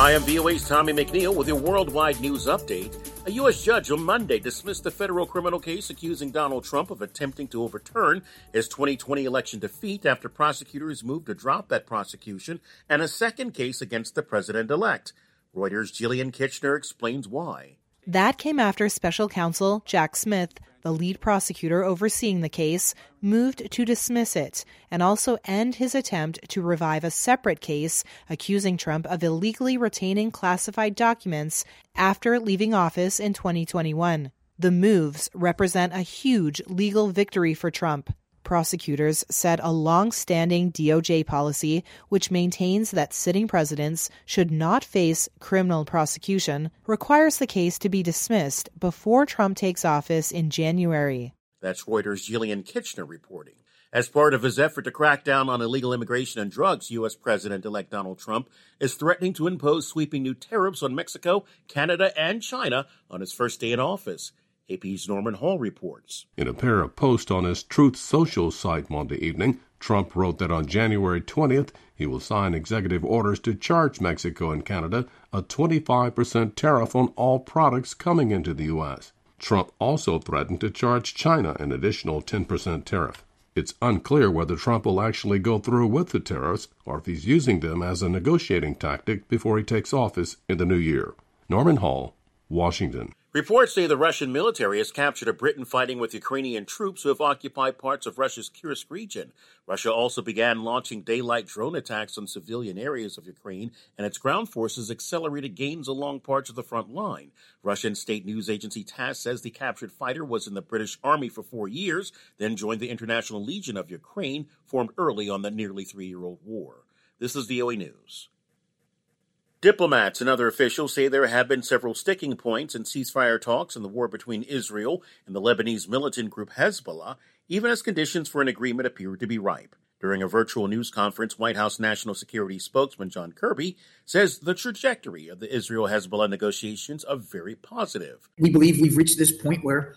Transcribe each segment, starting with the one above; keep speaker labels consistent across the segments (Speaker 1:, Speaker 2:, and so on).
Speaker 1: Hi, I'm VOA's Tommy McNeil with your worldwide news update. A U.S. judge on Monday dismissed a federal criminal case accusing Donald Trump of attempting to overturn his 2020 election defeat after prosecutors moved to drop that prosecution and a second case against the president-elect. Reuters' Jillian Kitchener explains why.
Speaker 2: That came after special counsel Jack Smith, the lead prosecutor overseeing the case, moved to dismiss it and also end his attempt to revive a separate case accusing Trump of illegally retaining classified documents after leaving office in 2021. The moves represent a huge legal victory for Trump. Prosecutors said a long-standing DOJ policy, which maintains that sitting presidents should not face criminal prosecution, requires the case to be dismissed before Trump takes office in January.
Speaker 1: That's Reuters' Jillian Kitchener reporting. As part of his effort to crack down on illegal immigration and drugs, U.S. President-elect Donald Trump is threatening to impose sweeping new tariffs on Mexico, Canada, and China on his first day in office. AP's Norman Hall reports.
Speaker 3: In a pair of posts on his Truth Social site Monday evening, Trump wrote that on January 20th, he will sign executive orders to charge Mexico and Canada a 25% tariff on all products coming into the U.S. Trump also threatened to charge China an additional 10% tariff. It's unclear whether Trump will actually go through with the tariffs or if he's using them as a negotiating tactic before he takes office in the new year. Norman Hall, Washington.
Speaker 1: Reports say the Russian military has captured a Briton fighting with Ukrainian troops who have occupied parts of Russia's Kursk region. Russia also began launching daylight drone attacks on civilian areas of Ukraine, and its ground forces accelerated gains along parts of the front line. Russian state news agency TASS says the captured fighter was in the British Army for 4 years, then joined the International Legion of Ukraine, formed early on the nearly 3-year-old war. This is VOA News. Diplomats and other officials say there have been several sticking points in ceasefire talks in the war between Israel and the Lebanese militant group Hezbollah, even as conditions for an agreement appear to be ripe. During a virtual news conference, White House National Security spokesman John Kirby says the trajectory of the Israel-Hezbollah negotiations are very positive.
Speaker 4: We believe we've reached this point where,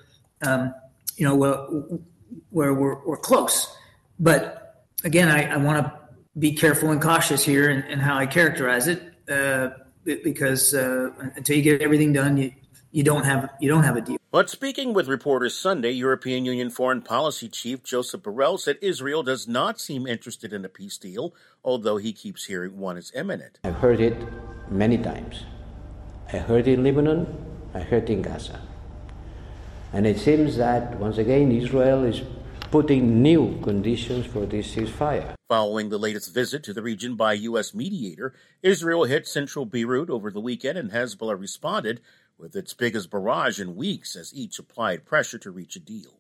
Speaker 4: we're close. But again, I want to be careful and cautious here in how I characterize it. Because until you get everything done, you don't have a deal.
Speaker 1: But speaking with reporters Sunday, European Union Foreign Policy Chief Joseph Borrell said Israel does not seem interested in a peace deal, although he keeps hearing one is imminent.
Speaker 5: I've heard it many times. I heard it in Lebanon, I heard it in Gaza. And it seems that, once again, Israel is putting new conditions for this ceasefire.
Speaker 1: Following the latest visit to the region by U.S. mediator, Israel hit central Beirut over the weekend, and Hezbollah responded with its biggest barrage in weeks as each applied pressure to reach a deal.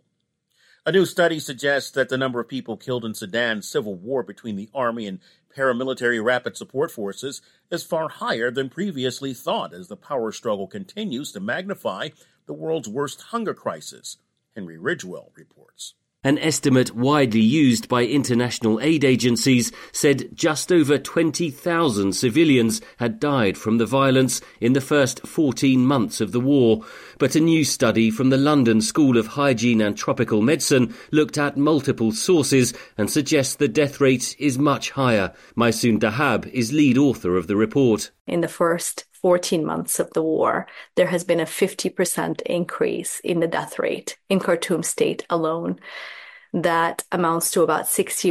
Speaker 1: A new study suggests that the number of people killed in Sudan's civil war between the army and paramilitary rapid support forces is far higher than previously thought as the power struggle continues to magnify the world's worst hunger crisis. Henry Ridgewell reports.
Speaker 6: An estimate widely used by international aid agencies said just over 20,000 civilians had died from the violence in the first 14 months of the war. But a new study from the London School of Hygiene and Tropical Medicine looked at multiple sources and suggests the death rate is much higher. Maysoon Dahab is lead author of the report.
Speaker 7: In the first 14 months of the war, there has been a 50% increase in the death rate in Khartoum state alone. That amounts to about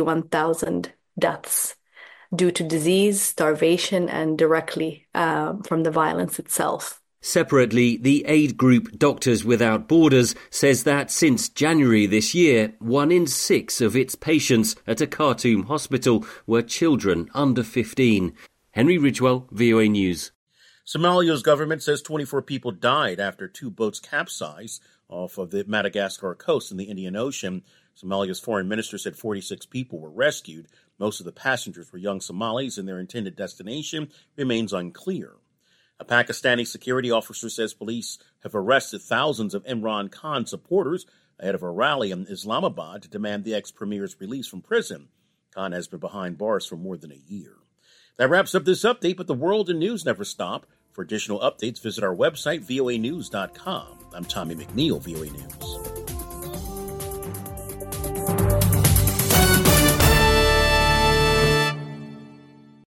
Speaker 7: 61,000 deaths due to disease, starvation, and directly from the violence itself.
Speaker 6: Separately, the aid group Doctors Without Borders says that since January this year, 1 in 6 of its patients at a Khartoum hospital were children under 15. Henry Ridgewell, VOA News.
Speaker 1: Somalia's government says 24 people died after 2 boats capsized off of the Madagascar coast in the Indian Ocean. Somalia's foreign minister said 46 people were rescued. Most of the passengers were young Somalis, and their intended destination remains unclear. A Pakistani security officer says police have arrested thousands of Imran Khan supporters ahead of a rally in Islamabad to demand the ex-premier's release from prison. Khan has been behind bars for more than a year. That wraps up this update, but the world and news never stop. For additional updates, visit our website, voanews.com. I'm Tommy McNeil, VOA News.